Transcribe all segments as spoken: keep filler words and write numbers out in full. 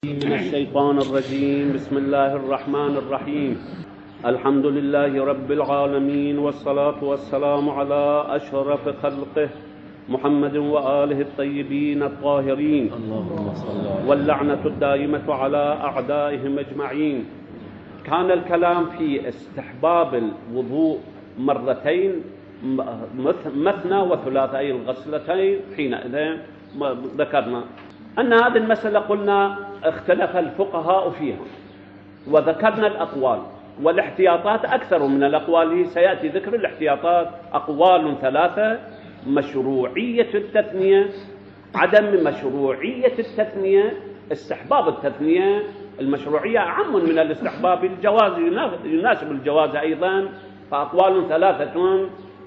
من الشيطان الرجيم. بسم الله الرحمن الرحيم. الحمد لله رب العالمين، والصلاة والسلام على أشرف خلقه محمد وآله الطيبين الطاهرين، اللهم صل، واللعنة الدائمة على أعدائهم أجمعين. كان الكلام في استحباب الوضوء مرتين مثنى وثلاثي الغسلتين. حينئذ ذكرنا أن هذه المسألة قلنا اختلف الفقهاء فيها، وذكرنا الأقوال والاحتياطات أكثر من الأقوال. سيأتي ذكر الاحتياطات. أقوال ثلاثة: مشروعية التثنية، عدم مشروعية التثنية، استحباب التثنية. المشروعية أعم من الاستحباب، الجواز يناسب الجواز أيضا. فأقوال ثلاثة،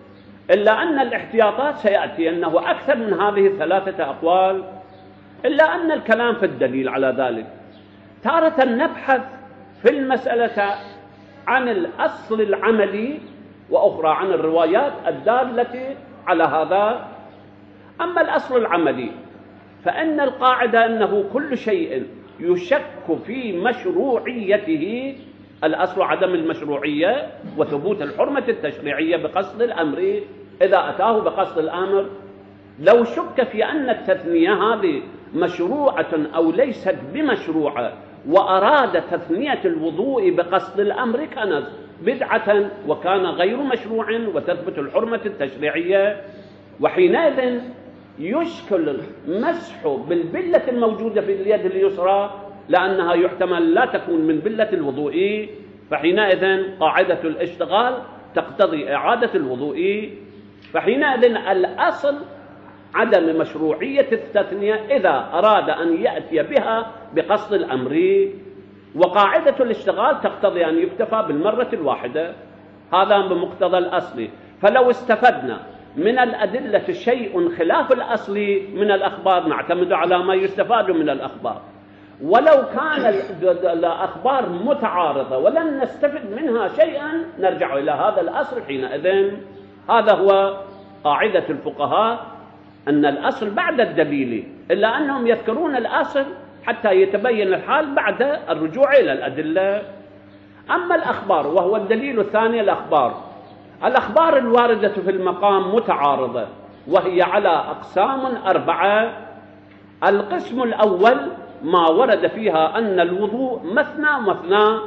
إلا أن الاحتياطات سيأتي أنه أكثر من هذه الثلاثة أقوال، إلا أن الكلام في الدليل على ذلك. تارة نبحث في المسألة عن الأصل العملي، وأخرى عن الروايات الدالة على هذا. أما الأصل العملي فإن القاعدة أنه كل شيء يشك في مشروعيته، الأصل عدم المشروعية وثبوت الحرمة التشريعية بقصد الأمر إذا أتاه بقصد الأمر. لو شك في أن التثنية هذه مشروعة أو ليست بمشروعة وأراد تثنية الوضوء بقصد الأمر كانت بدعة وكان غير مشروع وتثبت الحرمة التشريعية. وحينئذ يشكل المسح بالبلة الموجودة في اليد اليسرى، لأنها يحتمل لا تكون من بلة الوضوء، فحينئذ قاعدة الاشتغال تقتضي إعادة الوضوء. فحينئذ الأصل عدم مشروعية التثنية إذا أراد أن يأتي بها بقصد الأمر، وقاعدة الاشتغال تقتضي أن يكتفى بالمرة الواحدة. هذا بمقتضى الأصل. فلو استفدنا من الأدلة شيء خلاف الأصل من الأخبار نعتمد على ما يستفاد من الأخبار، ولو كان الأخبار متعارضة ولن نستفد منها شيئا نرجع إلى هذا الأصل. حينئذ هذا هو قاعدة الفقهاء، أن الأصل بعد الدليل، إلا أنهم يذكرون الأصل حتى يتبين الحال بعد الرجوع إلى الأدلة. أما الأخبار وهو الدليل الثاني، الأخبار الأخبار الواردة في المقام متعارضة، وهي على أقسام أربعة. القسم الأول ما ورد فيها أن الوضوء مثنى مثنى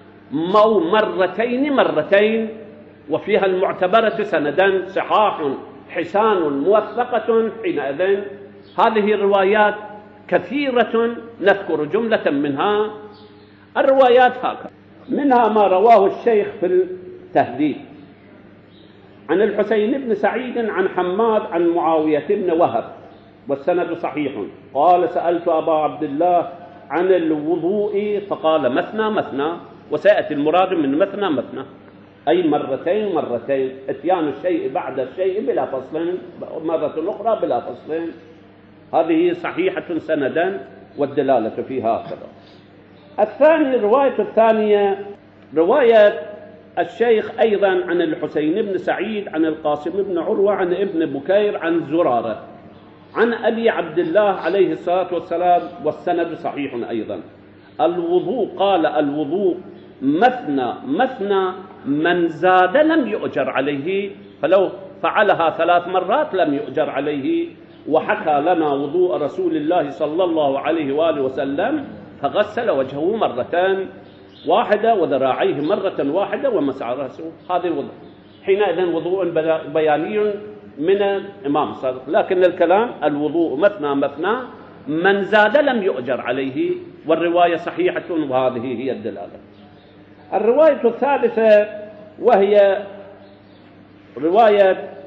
أو مرتين مرتين، وفيها المعتبرة سندا صحاح حسان موثقة. حينئذ هذه الروايات كثيرة، نذكر جملة منها. الروايات هكذا: منها ما رواه الشيخ في التهذيب عن الحسين بن سعيد عن حماد عن معاوية بن وهب، والسند صحيح، قال: سألت أبا عبد الله عن الوضوء فقال: مثنى مثنى. وسيأتي المراد من مثنى مثنى أي مرتين مرتين، اتيان الشيء بعد الشيء بلا فصل، مرة أخرى بلا فصل. هذه صحيحة سندا والدلالة فيها هكذا. الثاني، الرواية الثانية رواية الشيخ أيضا عن الحسين بن سعيد عن القاسم بن عروة عن ابن بكير عن زرارة عن أبي عبد الله عليه الصلاة والسلام، والسند صحيح أيضا. الوضوء، قال: الوضوء مثنى مثنى، من زاد لم يؤجر عليه، فلو فعلها ثلاث مرات لم يؤجر عليه. وحكى لنا وضوء رسول الله صلى الله عليه وآله وسلم فغسل وجهه مرة واحدة وذراعيه مرة واحدة ومسح رأسه. هذا الوضوء. حينئذ وضوء بياني من الإمام الصادق. لكن الكلام الوضوء مثنى مثنى، من زاد لم يؤجر عليه، والرواية صحيحة، وهذه هي الدلالة. الرواية الثالثة وهي رواية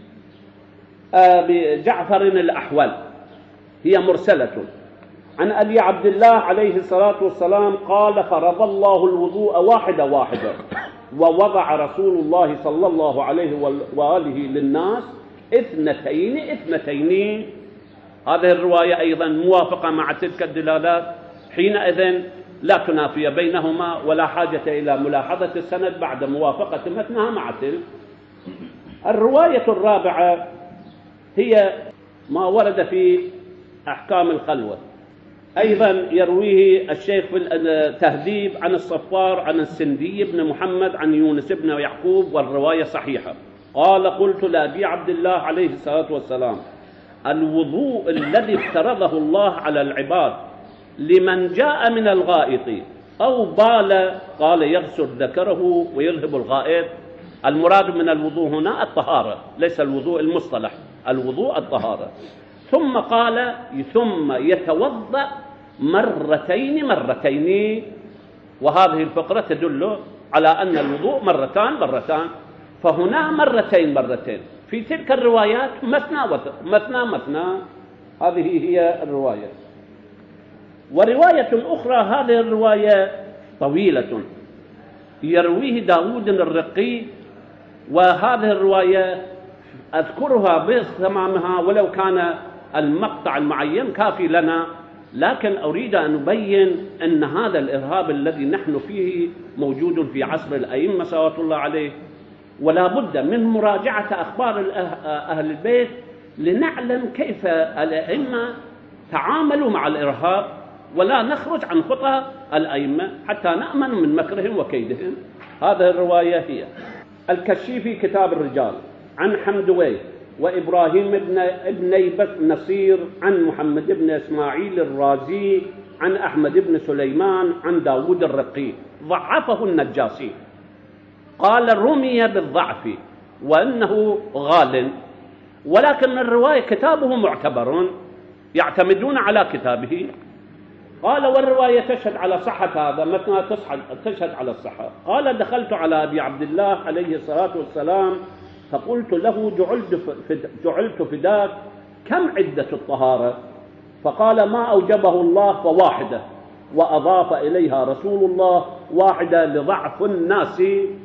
أبي جعفر الأحول، هي مرسلة عن أبي عبد الله عليه الصلاة والسلام قال: فرض الله الوضوء واحدة واحدة، ووضع رسول الله صلى الله عليه وآله للناس اثنتين اثنتين. هذه الرواية أيضا موافقة مع تلك الدلالات. حينئذ لا تنافي بينهما، ولا حاجة إلى ملاحظة السند بعد موافقة متنها مع تلك. الرواية الرابعة هي ما ورد في أحكام الخلوة، أيضا يرويه الشيخ في التهذيب عن الصفار عن السندي بن محمد عن يونس بن يعقوب، والرواية صحيحة. قال: قلت لأبي عبد الله عليه الصلاة والسلام: الوضوء الذي افترضه الله على العباد لمن جاء من الغائط أو بال، قال: يغسل ذكره ويذهب الغائط. المراد من الوضوء هنا الطهارة، ليس الوضوء المصطلح، الوضوء الطهارة. ثم قال: ثم يتوضأ مرتين مرتين. وهذه الفقرة تدل على أن الوضوء مرتان مرتان، فهنا مرتين مرتين، في تلك الروايات مثنى مثنى مثنى. هذه هي الرواية. ورواية أخرى، هذه الرواية طويلة، يرويه داود الرقي، وهذه الرواية أذكرها بتمامها ولو كان المقطع المعين كافي لنا، لكن أريد أن أبين أن هذا الإرهاب الذي نحن فيه موجود في عصر الأئمة صلوات الله عليه، ولا بد من مراجعة أخبار أهل البيت لنعلم كيف الأئمة تعاملوا مع الإرهاب، ولا نخرج عن خطى الأئمة حتى نأمن من مكرهم وكيدهم. هذه الرواية هي الكشيفي كتاب الرجال عن حمدويه وإبراهيم بن ابني نصير عن محمد بن إسماعيل الرازي عن أحمد بن سليمان عن داود الرقي، ضعفه النجاسي، قال: رمي بالضعف وأنه غال، ولكن الرواية كتابه معتبر، يعتمدون على كتابه. قال: والرواية تشهد على صحة هذا، مثنى تشهد على الصحة. قال: دخلت على أبي عبد الله عليه الصلاة والسلام فقلت له: جعلت فداك، كم عدة الطهارة؟ فقال: ما أوجبه الله فواحدة، وأضاف إليها رسول الله واحدة لضعف الناس،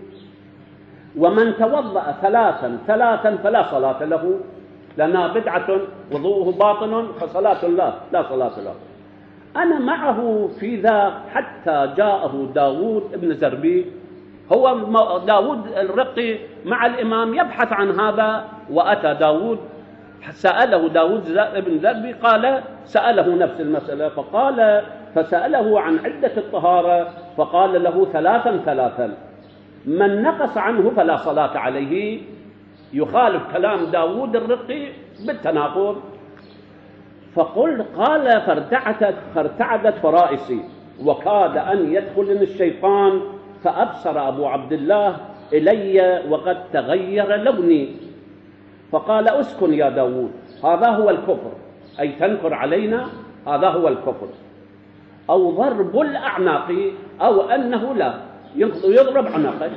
ومن توضأ ثلاثا ثلاثا فلا صلاة له، لأنها بدعة وضوءه باطل فصلاة لا لا صلاة له. أنا معه في ذا حتى جاءه داود بن زربي، هو داود الرقي مع الإمام يبحث عن هذا، وأتى داود سأله داود بن زربي، قال: سأله نفس المسألة، فقال فسأله عن عدة الطهارة، فقال له: ثلاثا ثلاثا، من نقص عنه فلا صلاة عليه. يخالف كلام داود الرقي بالتناقض. فقل قال: فارتعدت, فارتعدت فرائسي وكاد أن يدخلني الشيطان، فأبصر أبو عبد الله إلي وقد تغير لوني، فقال: أسكن يا داود، هذا هو الكفر، أي تنكر علينا، هذا هو الكفر، أو ضرب الأعناق، أو أنه لا يضرب عناقه.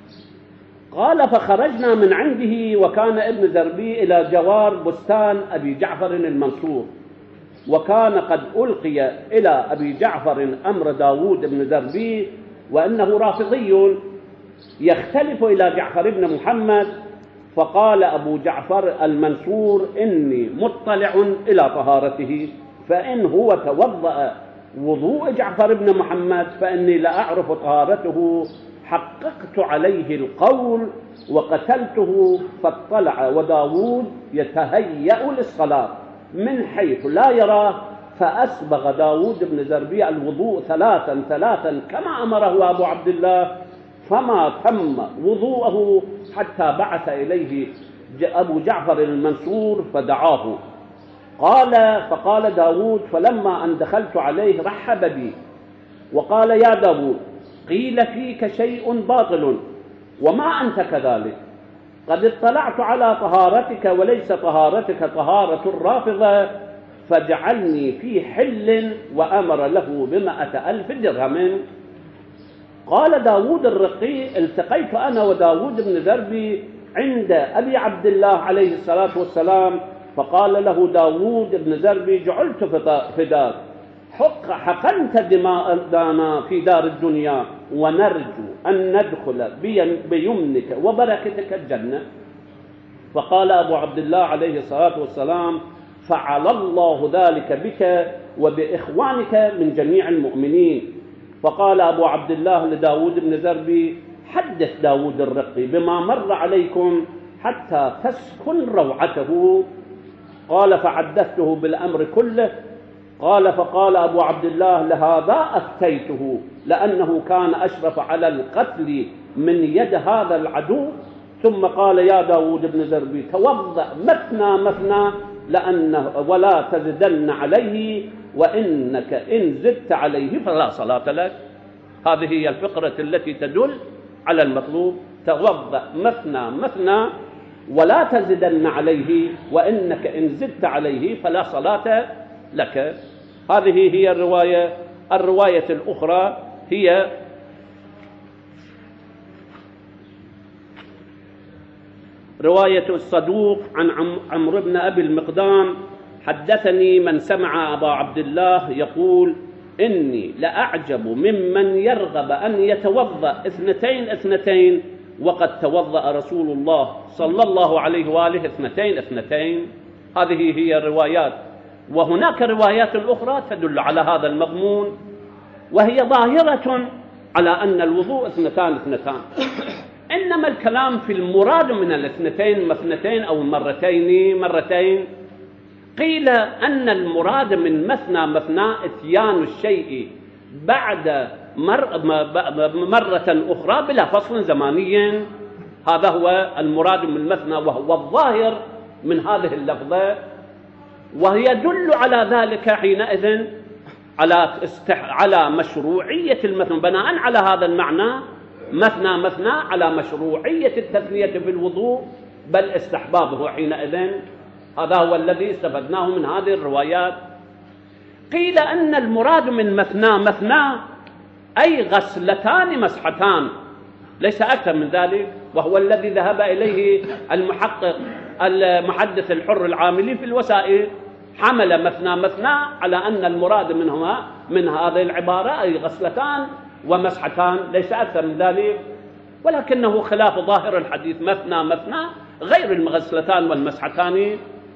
قال: فخرجنا من عنده، وكان ابن زربي إلى جوار بستان أبي جعفر المنصور، وكان قد ألقي إلى أبي جعفر أمر داود بن زربي، وأنه رافضي يختلف إلى جعفر بن محمد. فقال أبو جعفر المنصور: إني مطلع إلى طهارته، فإن هو توضأ وضوء جعفر بن محمد فإني لا أعرف طهارته، حققت عليه القول وقتلته. فاطلع وداود يتهيأ للصلاة من حيث لا يراه، فأسبغ داود بن زربي الوضوء ثلاثا ثلاثا كما أمره أبو عبد الله، فما تم وضوءه حتى بعث إليه أبو جعفر المنصور فدعاه. قال: فقال داود: فلما أن دخلت عليه رحب بي وقال: يا داود، قيل فيك شيء باطل وما أنت كذلك، قد اطلعت على طهارتك وليس طهارتك طهارة الرافضة، فاجعلني في حل، وأمر له بمائة ألف درهم. قال داود الرقي: التقيت أنا وداود بن زربي عند أبي عبد الله عليه الصلاة والسلام، فقال له داود بن زربي: جعلت فداك، حقنت دماءنا في دار الدنيا، ونرجو أن ندخل بيمنك وبركتك الجنة. فقال أبو عبد الله عليه الصلاة والسلام: فعل الله ذلك بك وبإخوانك من جميع المؤمنين. فقال أبو عبد الله لداود بن زربي: حدث داود الرقي بما مر عليكم حتى تسكن روعته. قال: فحدثته بالأمر كله، قال فقال أبو عبد الله لهذا أفتيته لأنه كان أشرف على القتل من يد هذا العدو. ثم قال يا داود بن زربي توضأ مثنى مثنى لأنه ولا تزدن عليه وإنك إن زدت عليه فلا صلاة لك. هذه هي الفقرة التي تدل على المطلوب. توضأ مثنى مثنى ولا تزدن عليه وإنك إن زدت عليه فلا صلاة لك. هذه هي الرواية. الرواية الأخرى هي رواية الصدوق عن عمرو بن أبي المقدام حدثني من سمع أبا عبد الله يقول إني لأعجب ممن يرغب أن يتوضأ اثنتين اثنتين وقد توضأ رسول الله صلى الله عليه وآله اثنتين اثنتين. هذه هي الروايات. وهناك روايات أخرى تدل على هذا المضمون وهي ظاهرة على أن الوضوء اثنتان اثنتان. إنما الكلام في المراد من الاثنتين مثنتين أو مرتين مرتين. قيل أن المراد من مثنى مثنى اتيان الشيء بعد مر مرة أخرى بلا فصل زماني. هذا هو المراد من مثنى وهو الظاهر من هذه اللفظة. ويدل على ذلك حينئذ على استح... على مشروعية المثنى بناء على هذا المعنى مثنى مثنى على مشروعية التثنية في الوضوء بل استحبابه حينئذ. هذا هو الذي استفدناه من هذه الروايات. قيل أن المراد من مثنى مثنى أي غسلتان مسحتان ليس أكثر من ذلك. وهو الذي ذهب إليه المحقق المحدث الحر العاملي في الوسائل. حمل مثنى مثنى على أن المراد منهما من هذه العبارة أي غسلتان ومسحتان ليس أكثر من ذلك. ولكنه خلاف ظاهر الحديث مثنى مثنى غير المغسلتان والمسحتان.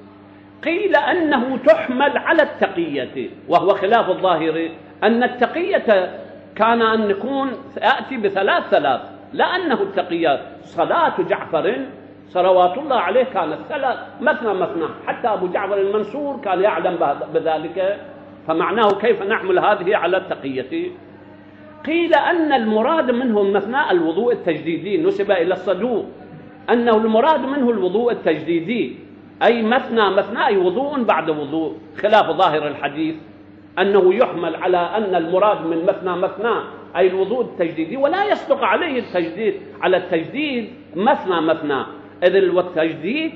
قيل أنه تحمل على التقية وهو خلاف الظاهر. أن التقية كان أن يكون يأتي بثلاث ثلاث لأنه التقية صلاة جعفر صلوات الله عليه كانت ثلاث مثنى مثنى. حتى أبو جعفر المنصور كان يعلم بذلك. فمعناه كيف نحمل هذه على التقية. قيل أن المراد منه مثنى الوضوء التجديدي. نسب إلى الصدوق أنه المراد منه الوضوء التجديدي أي مثنى مثنى أي وضوء بعد وضوء خلاف ظاهر الحديث أنه يحمل على أن المراد من مثنى مثنى أي الوضوء التجديدي ولا يصدق عليه التجديد على التجديد مثنى مثنى. إذ التجديد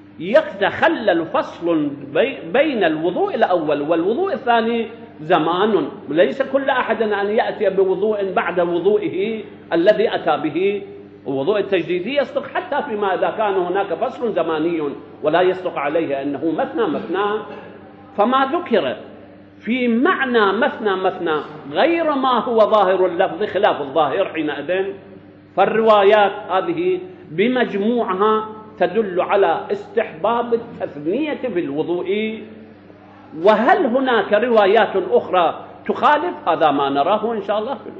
يتخلل فصل بين الوضوء الأول والوضوء الثاني زمان. ليس كل أحد أن يأتي بوضوء بعد وضوئه الذي أتى به. الوضوء التجديدي يصدق حتى فيما إذا كان هناك فصل زماني ولا يصدق عليه أنه مثنى مثنى. فما ذكر في معنى مثنى مثنى غير ما هو ظاهر اللفظ خلاف الظاهر حينئذ. فالروايات هذه بمجموعها تدل على استحباب التثنية في الوضوء. وهل هناك روايات أخرى تخالف؟ هذا ما نراه إن شاء الله.